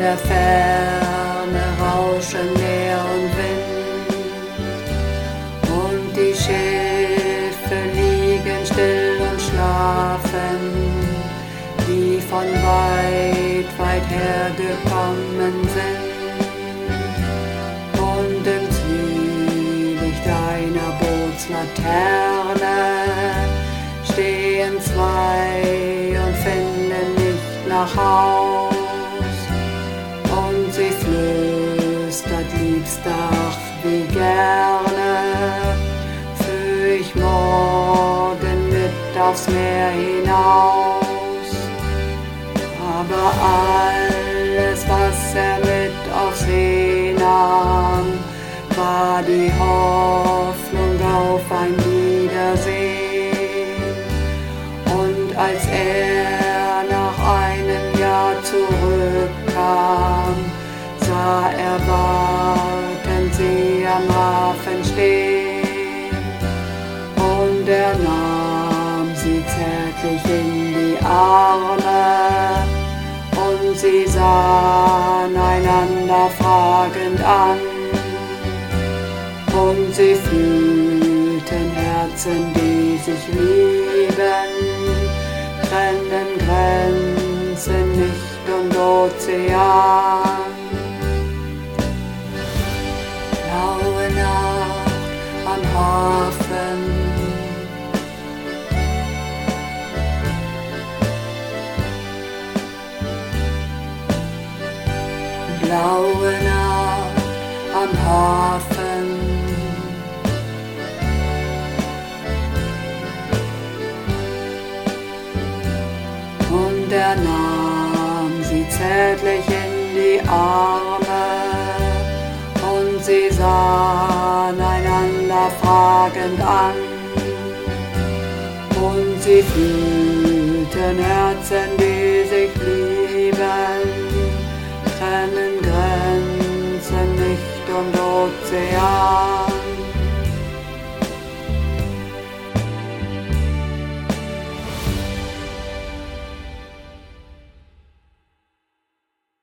der Ferne rauschen Meer und Wind, und die Schiffe liegen still und schlafen, die von weit, weit her gekommen sind. Und im Zwielicht einer Bootslaterne stehen zwei und finden nicht nach Haus. Und sie flüstert: Liebster, ach, wie gerne führ ich morgen mit aufs Meer hinaus. Aber alles, was mit auf See nahm, war die Hoffnung auf ein Wiedersehen. Und als nach einem Jahr zurückkam, sah wartend sie am Hafen stehen. Und nahm sie zärtlich in die Arme, und sie sahen einander fragend an. Und sie fühlten Herzen, die sich lieben, trennen Grenzen nicht und Ozean. Blaue Nacht am Hafen, blaue Nacht am Hafen. Und nahm sie zärtlich in die Arme, und sie sahen einander fragend an. Und sie fühlten Herzen, die sich lieben, trennen Grenzen nicht und Ozean.